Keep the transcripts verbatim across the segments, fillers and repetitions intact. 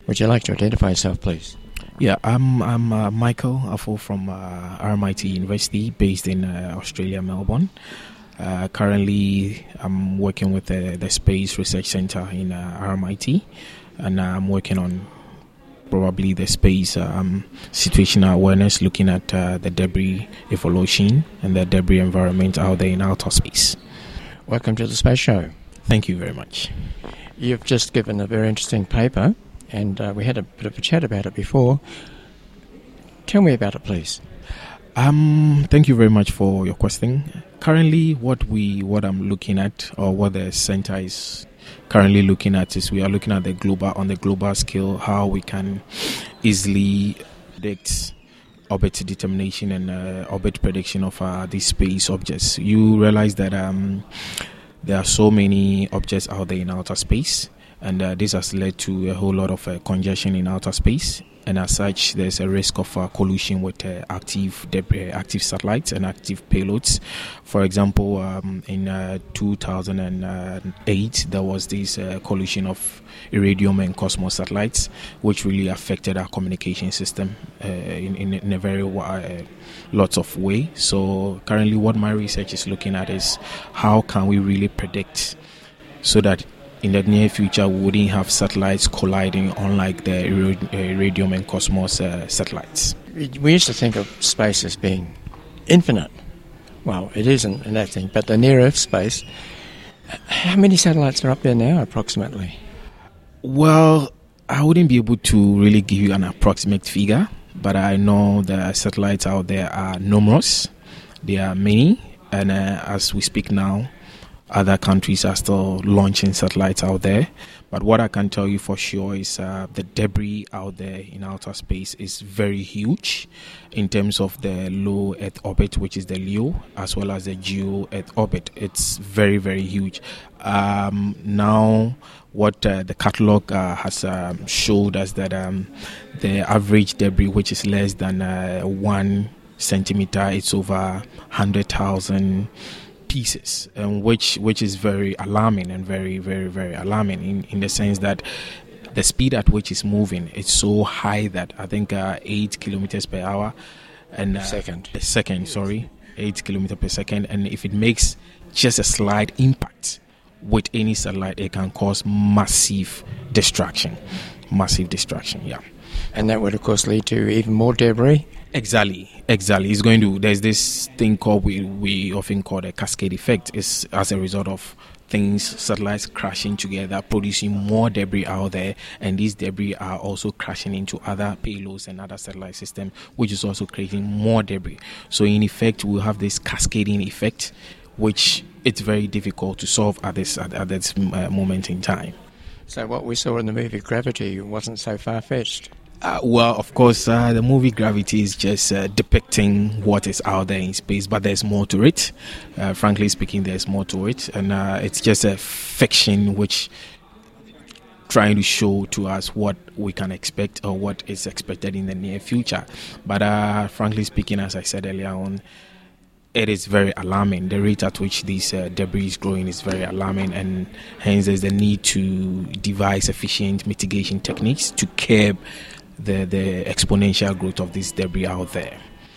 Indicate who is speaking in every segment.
Speaker 1: Would you like to identify yourself, please?
Speaker 2: Yeah, I'm I'm uh, Michael Afo from uh, R M I T University, based in uh, Australia, Melbourne. Uh, currently, I'm working with the, the Space Research Center in uh, R M I T, and uh, I'm working on probably the space um, situational awareness, looking at uh, the debris evolution and the debris environment out there in outer space.
Speaker 1: Welcome to the Space Show.
Speaker 2: Thank you very much.
Speaker 1: You've just given a very interesting paper, and uh, we had a bit of a chat about it before. Tell me about it, please.
Speaker 2: Um, thank you very much for your question. Currently, what we what I'm looking at, or what the center is currently looking at, is we are looking at the global on the global scale how we can easily predict orbit determination and uh, orbit prediction of uh, these space objects. You realize that um, there are so many objects out there in outer space, and uh, this has led to a whole lot of uh, congestion in outer space. And as such, there's a risk of uh, collision with uh, active debris, active satellites and active payloads. For example, um, in uh, two thousand eight, there was this uh, collision of Iridium and Cosmos satellites, which really affected our communication system uh, in, in, in a very uh, lots of way. So currently, what my research is looking at is how can we really predict so that in the near future we wouldn't have satellites colliding, unlike the Iridium and Cosmos uh, satellites.
Speaker 1: We used to think of space as being infinite. Well, it isn't in that thing, but the near-Earth space, how many satellites are up there now, approximately?
Speaker 2: Well, I wouldn't be able to really give you an approximate figure, but I know the satellites out there are numerous. There are many, and uh, as we speak now, other countries are still launching satellites out there. But what I can tell you for sure is uh, the debris out there in outer space is very huge in terms of the low Earth orbit, which is the LEO, as well as the geo Earth orbit. It's very, very huge. Um, now, what uh, the catalog uh, has um, showed us that um, the average debris, which is less than uh, one centimeter, it's over one hundred thousand pieces, um, which which is very alarming and very very very alarming in, in the sense that the speed at which it's moving is so high that I think uh, eight kilometers per hour and uh,
Speaker 1: second
Speaker 2: a second sorry eight kilometers per second, and if it makes just a slight impact with any satellite, it can cause massive destruction massive destruction yeah
Speaker 1: and that would of course lead to even more debris.
Speaker 2: Exactly, exactly. It's going to. There's this thing called we we often call the cascade effect. It's as a result of things, satellites crashing together, producing more debris out there, and these debris are also crashing into other payloads and other satellite systems, which is also creating more debris. So in effect, we'll have this cascading effect, which it's very difficult to solve at this at, at this uh, moment in time.
Speaker 1: So what we saw in the movie Gravity wasn't so far-fetched.
Speaker 2: Uh, well, of course, uh, the movie Gravity is just uh, depicting what is out there in space, but there's more to it. Uh, frankly speaking, there's more to it, and uh, it's just a fiction which trying to show to us what we can expect or what is expected in the near future. But uh, frankly speaking, as I said earlier on, it is very alarming. The rate at which this uh, debris is growing is very alarming, and hence there's the need to devise efficient mitigation techniques to curb the the exponential growth of this debris out there.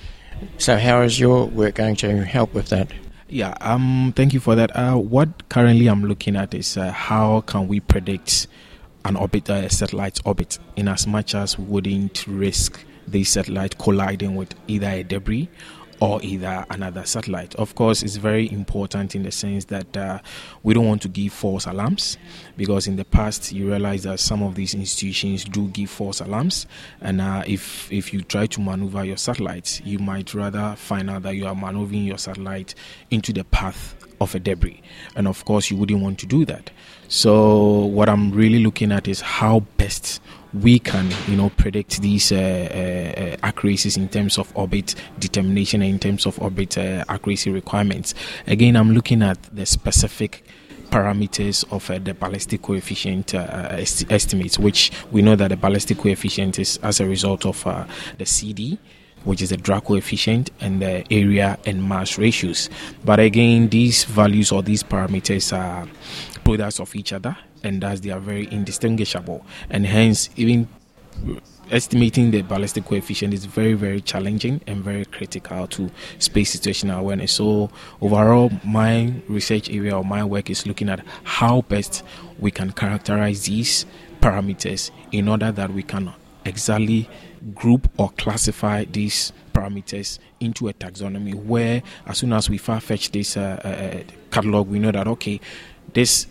Speaker 1: So how is your work going to help with that?
Speaker 2: Yeah, um, thank you for that. Uh, what currently I'm looking at is uh, how can we predict an orbit, a uh, satellite's orbit, in as much as we wouldn't risk the satellite colliding with either a debris or either another satellite. Of course, it's very important in the sense that uh, we don't want to give false alarms, because in the past you realize that some of these institutions do give false alarms, and uh, if if you try to maneuver your satellites, you might rather find out that you are maneuvering your satellite into the path of a debris, and of course you wouldn't want to do that. So what I'm really looking at is how best we can, you know, predict these uh, uh, accuracies in terms of orbit determination and in terms of orbit uh, accuracy requirements. Again, I'm looking at the specific parameters of uh, the ballistic coefficient uh, est- estimates, which we know that the ballistic coefficient is as a result of uh, the C D, which is the drag coefficient, and the area and mass ratios. But again, these values or these parameters are products of each other, and thus they are very indistinguishable, and hence even estimating the ballistic coefficient is very, very challenging and very critical to space situational awareness. So overall, my research area or my work is looking at how best we can characterize these parameters in order that we can exactly group or classify these parameters into a taxonomy where as soon as we far-fetch this uh, uh, catalog, we know that, okay, this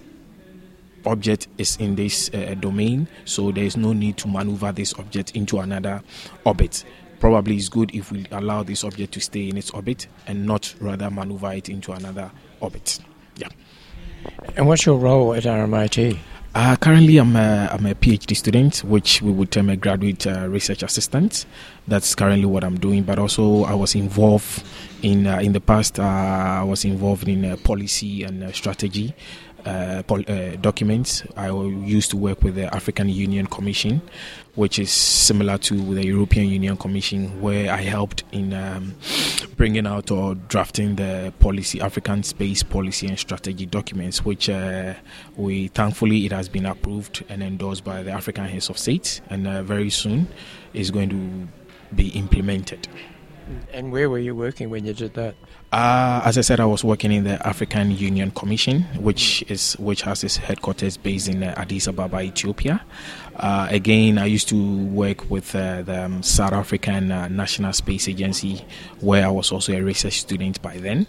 Speaker 2: object is in this uh, domain, so there is no need to maneuver this object into another orbit. Probably it's good if we allow this object to stay in its orbit and not rather maneuver it into another orbit. Yeah.
Speaker 1: And what's your role at R M I T?
Speaker 2: Uh, currently, I'm a, I'm a PhD student, which we would term a graduate uh, research assistant. That's currently what I'm doing. But also, I was involved in uh, in the past. Uh, I was involved in uh, policy and uh, strategy uh, pol- uh, documents. I used to work with the African Union Commission, which is similar to the European Union Commission, where I helped in um, bringing out or drafting the policy, African space policy and strategy documents, which uh, we thankfully it has been approved and endorsed by the African heads of state, and uh, very soon is going to be implemented.
Speaker 1: And where were you working when you did that?
Speaker 2: Uh, as I said, I was working in the African Union Commission, which is which has its headquarters based in uh, Addis Ababa, Ethiopia. Uh, again, I used to work with uh, the um, South African uh, National Space Agency, where I was also a research student by then.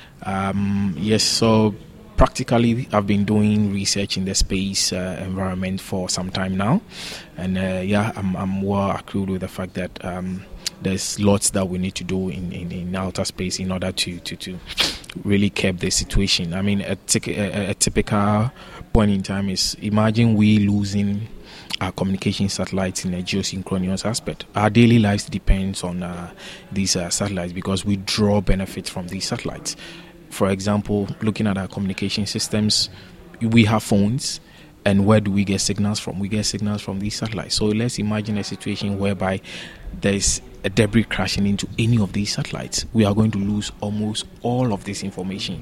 Speaker 2: Um, yes, so practically, I've been doing research in the space uh, environment for some time now, and uh, yeah, I'm, I'm well accrued with the fact that um, there's lots that we need to do in, in, in outer space in order to, to, to really curb the situation. I mean, a, t- a, a typical point in time is imagine we losing our communication satellites in a geosynchronous aspect. Our daily lives depends on uh, these uh, satellites because we draw benefits from these satellites. For example, looking at our communication systems, we have phones. And where do we get signals from? We get signals from these satellites. So let's imagine a situation whereby there's a debris crashing into any of these satellites. We are going to lose almost all of this information.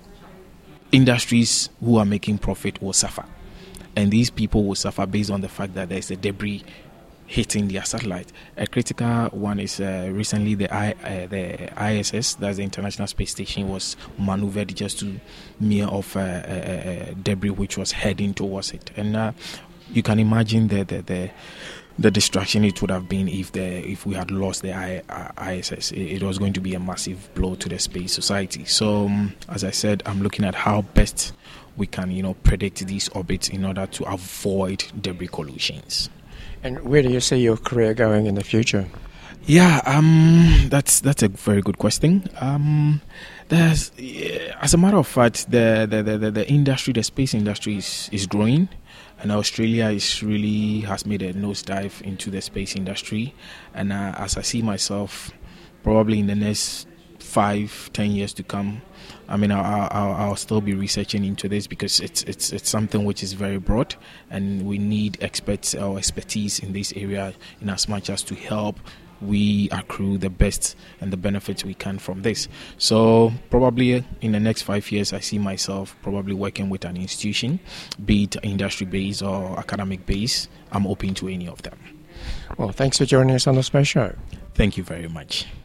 Speaker 2: Industries who are making profit will suffer. And these people will suffer based on the fact that there's a debris hitting their satellite. A critical one is uh, recently the I, uh, the I S S, that's the International Space Station, was maneuvered just to mere of uh, uh, debris which was heading towards it. And uh, you can imagine the, the the the distraction it would have been if the if we had lost the I, uh, I S S. It, it was going to be a massive blow to the space society. So um, as I said, I'm looking at how best we can, you know, predict these orbits in order to avoid debris collisions.
Speaker 1: And where do you see your career going in the future?
Speaker 2: Yeah, um, that's that's a very good question. Um, there's, as a matter of fact, the the, the, the industry, the space industry is, is growing, and Australia is really has made a nosedive into the space industry. And uh, as I see myself, probably in the next five, ten years to come, I mean, I'll, I'll, I'll still be researching into this because it's it's it's something which is very broad, and we need experts or expertise in this area in as much as to help we accrue the best and the benefits we can from this. So probably in the next five years, I see myself probably working with an institution, be it industry-based or academic-based. I'm open to any of them.
Speaker 1: Well, thanks for joining us on the Space Show.
Speaker 2: Thank you very much.